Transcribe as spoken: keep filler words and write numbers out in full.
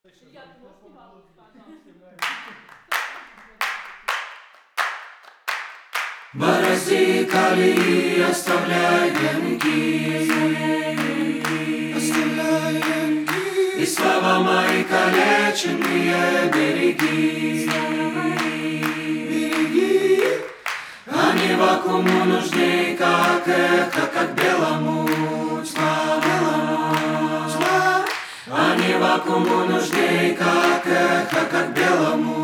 Борози колеи, оставляй венки, оставляй венки, и слова мои калеченные береги, береги. Они вакууму нужней, как эхо, как белому тьма, белому тьма. Они вакууму нужней, как эхо, как белому